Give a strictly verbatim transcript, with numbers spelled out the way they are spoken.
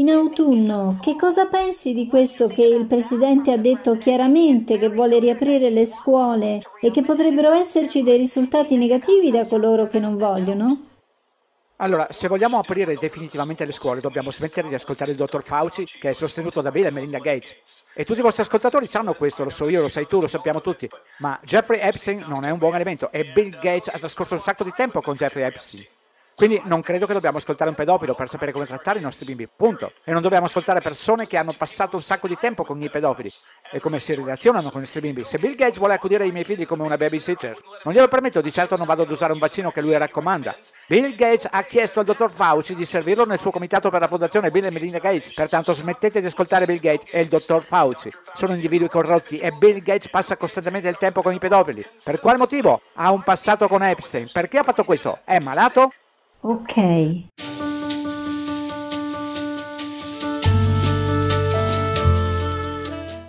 In autunno, che cosa pensi di questo che il presidente ha detto chiaramente che vuole riaprire le scuole e che potrebbero esserci dei risultati negativi da coloro che non vogliono? Allora, se vogliamo aprire definitivamente le scuole, dobbiamo smettere di ascoltare il dottor Fauci, che è sostenuto da Bill e Melinda Gates. E tutti i vostri ascoltatori sanno questo, lo so io, lo sai tu, lo sappiamo tutti. Ma Jeffrey Epstein non è un buon elemento e Bill Gates ha trascorso un sacco di tempo con Jeffrey Epstein. Quindi non credo che dobbiamo ascoltare un pedofilo per sapere come trattare i nostri bimbi, punto. E non dobbiamo ascoltare persone che hanno passato un sacco di tempo con i pedofili e come si relazionano con i nostri bimbi. Se Bill Gates vuole accudire i miei figli come una babysitter, non glielo permetto, di certo non vado ad usare un vaccino che lui raccomanda. Bill Gates ha chiesto al dottor Fauci di servirlo nel suo comitato per la fondazione Bill e Melinda Gates, pertanto smettete di ascoltare Bill Gates e il dottor Fauci. Sono individui corrotti e Bill Gates passa costantemente il tempo con i pedofili. Per quale motivo? Ha un passato con Epstein. Perché ha fatto questo? È malato? Ok.